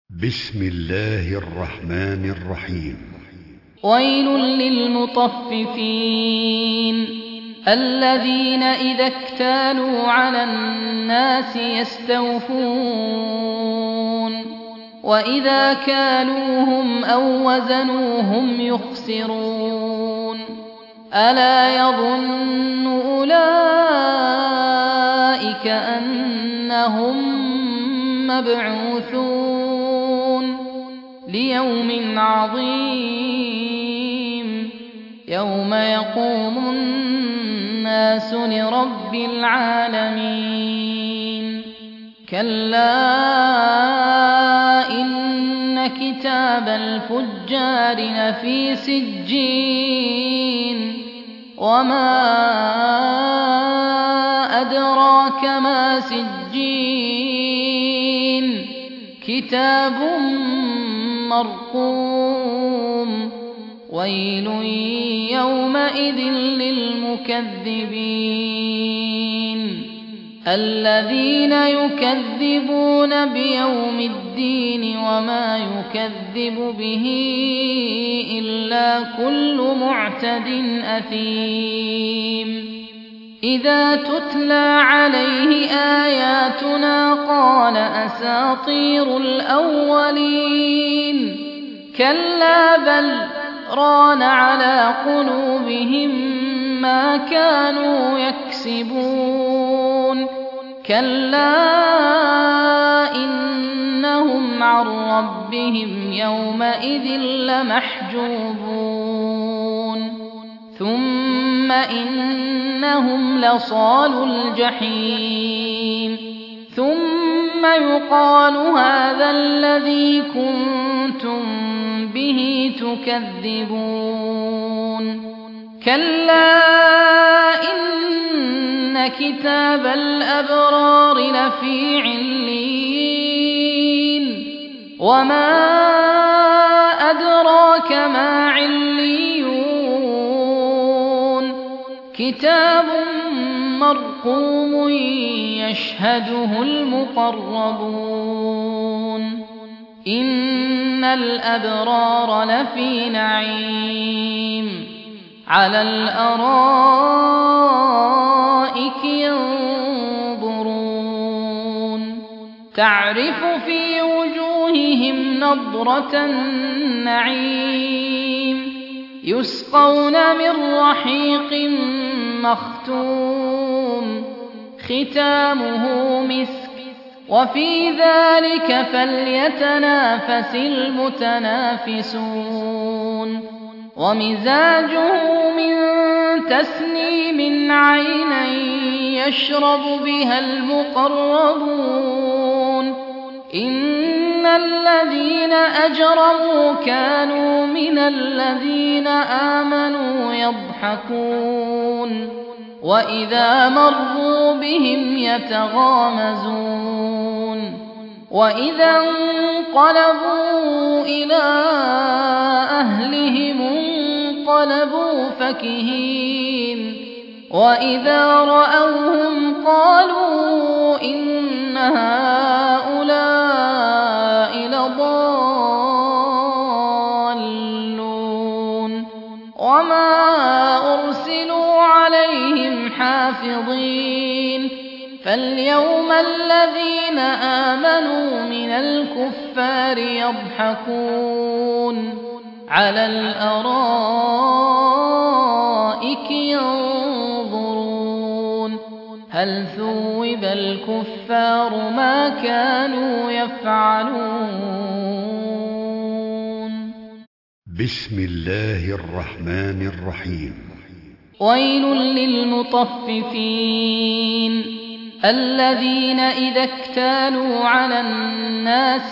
بسم الله الرحمن الرحيم. ويل للمطففين الذين إذا اكتالوا على الناس يستوفون وإذا كالوهم أو وزنوهم يخسرون ألا يظن أولئك أنهم مبعوثون ليوم عظيم يوم يقوم الناس لرب العالمين كلا إن كتاب الفجار لفي سجين وما أدراك ما سجين كتاب مرقوم ويل يومئذ للمكذبين الذين يكذبون بيوم الدين وما يكذب به إلا كل معتد أثيم إذا تتلى عليه آياتنا قال أساطير الأولين كلا بل ران على قلوبهم ما كانوا يكسبون كلا إنهم عن ربهم يومئذ لمحجوبون ثم إنهم لصالو الجحيم ثم يقال هذا الذي كنتم به تكذبون كلا إن كتاب الأبرار لفي عليين وما أدراك ما عليون كتاب مرقوم يشهده المقربون إن الأبرار لفي نعيم على الأرائك ينظرون تعرف في وجوههم نضرة النعيم يسقون من رحيق مختوم ختامه مسك وفي ذلك فليتنافس المتنافسون ومزاجه من تسنيم عينا يشرب بها المقربون إن الذين أجرموا كانوا من الذين آمنوا يضحكون وإذا مروا بهم يتغامزون وإذا انقلبوا إلى أهلهم انقلبوا فكهين وإذا رأوهم قالوا إن هؤلاء لضالون وما أرسلوا عليهم حافظين فاليوم الذين آمنوا من الكفار يضحكون على الأرائك ينظرون هل ثوب الكفار ما كانوا يفعلون بسم الله الرحمن الرحيم. ويل للمطففين الذين إذا اكتالوا على الناس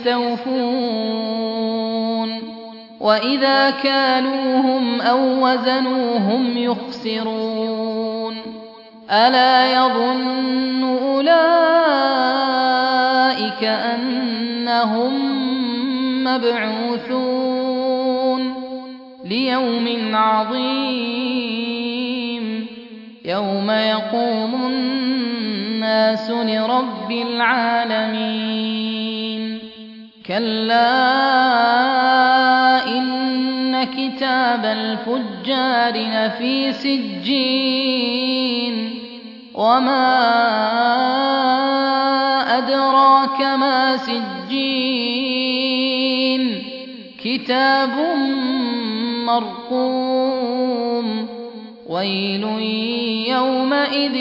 يستوفون وإذا كالوهم أو وزنوهم يخسرون ألا يظن أولئك أنهم مبعوثون ليوم عظيم يوم يقوم الناس لرب العالمين كلا إن كتاب الفجار لفي سجين وما أدراك ما سجين كتاب مرقوم ويل يومئذ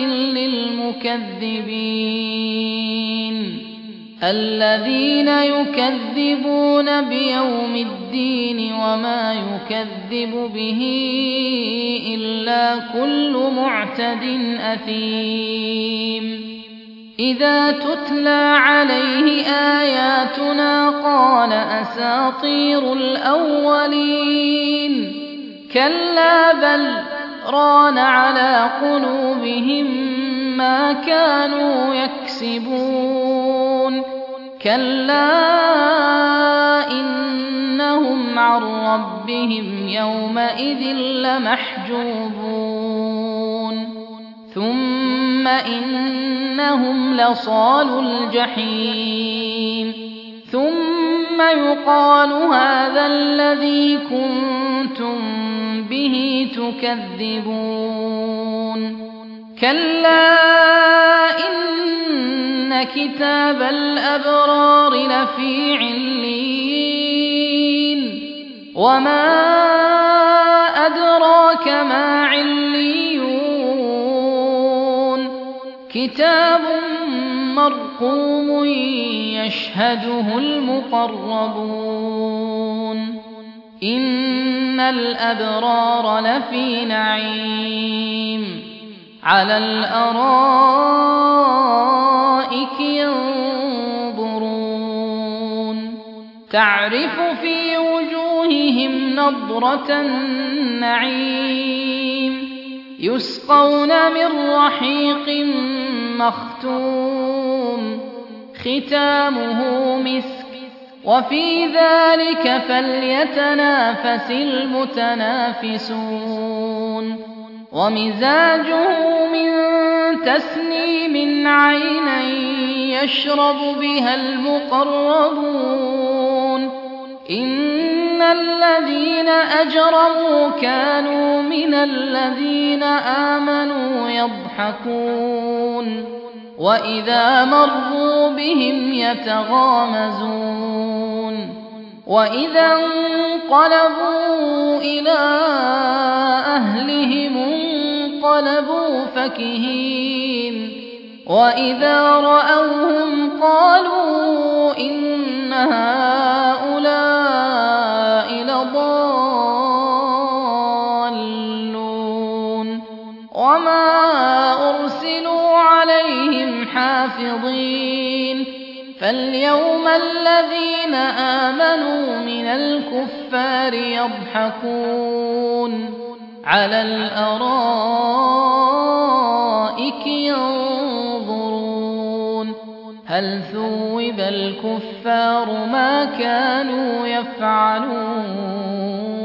للمكذبين الذين يكذبون بيوم الدين وما يكذب به إلا كل معتد أثيم إذا تتلى عليه آياتنا قال أساطير الأولين كلا بل ران على قلوبهم ما كانوا يكسبون كلا إنهم عن ربهم يومئذ لمحجوبون ثم إنهم لصالو الجحيم ثم يقال هذا الذي كنتم به تكذبون كلا إن كتاب الأبرار لفي عليين وما أدراك ما عليون كتاب مرقوم يشهده المقربون إن الأبرار لفي نعيم على الأرائك ينظرون تعرف في وجوههم نضرة النعيم يسقون من رحيق مختوم ختامه مسك وفي ذلك فليتنافس المتنافسون ومزاجه من تسنيم عينا يشرب بها المقربون إن الذين أجرموا كانوا من الذين آمنوا يضحكون وإذا مروا بهم يتغامزون وإذا انقلبوا إلى أهلهم انقلبوا فكهين وإذا رأوهم قالوا إن هؤلاء لضالون وما أرسلوا عليهم حافظين فاليوم الذين آمنوا من الكفار يضحكون على الأرائك ينظرون هل ثوب الكفار ما كانوا يفعلون